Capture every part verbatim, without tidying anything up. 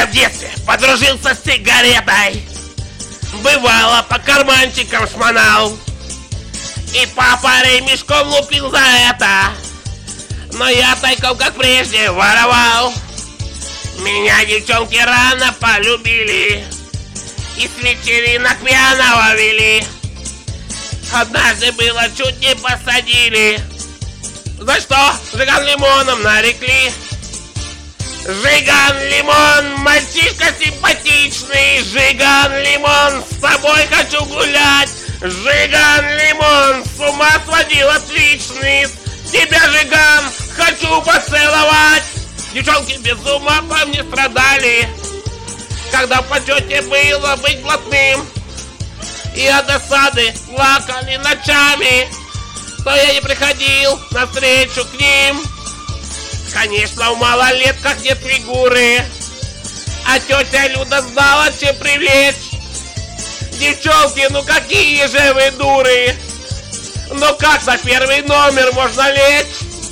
я в детстве подружился с сигаретой. Бывало, по карманчикам шмонал. И папа ремешком лупил за это. Но я тайком, как прежде, воровал. Меня девчонки рано полюбили и с вечеринок пьяного вели. Однажды было, чуть не посадили. За что? Жиган лимоном нарекли. Жиган лимон, мальчишка симпатичный. Жиган лимон, с тобой хочу гулять. Жиган лимон, с ума сводил отличный. Тебя, Жиган, хочу поцеловать. Девчонки без ума по мне страдали, когда в почете было быть блатным. И от досады плакали ночами, что я не приходил навстречу к ним. Конечно, в малолетках нет фигуры, а тетя Люда знала, чем привлечь. Девчонки, ну какие же вы дуры! Ну как за первый номер можно лечь?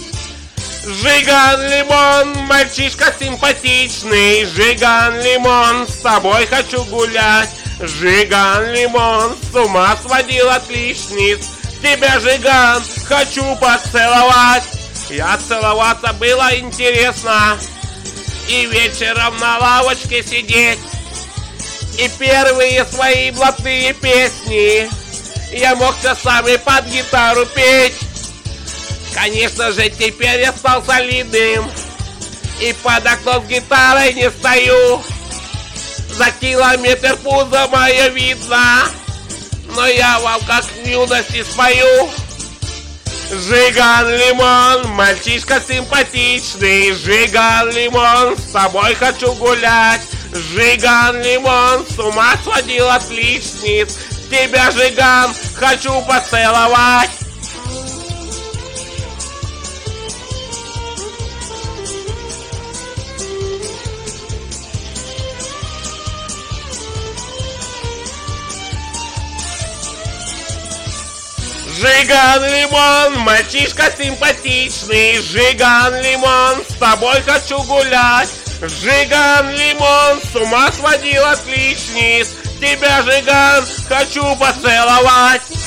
Жиган лимон, мальчишка симпатичный. Жиган лимон, с тобой хочу гулять. Жиган лимон, с ума сводил отличниц. Тебя, Жиган, хочу поцеловать. Я целоваться было интересно, и вечером на лавочке сидеть, и первые свои блатные песни я мог часами под гитару петь. Конечно же, теперь я стал солидным, и под окном с гитарой не стою. За километр пузо мое видно, но я вам как в юности спою. Жиган лимон, мальчишка симпатичный. Жиган лимон, с тобой хочу гулять. Жиган лимон, с ума сводил отличниц. Тебя, Жиган, хочу поцеловать. Жиган лимон, мальчишка симпатичный. Жиган лимон, с тобой хочу гулять. Жиган лимон, с ума сводил отличниц. Тебя, Жиган, хочу поцеловать.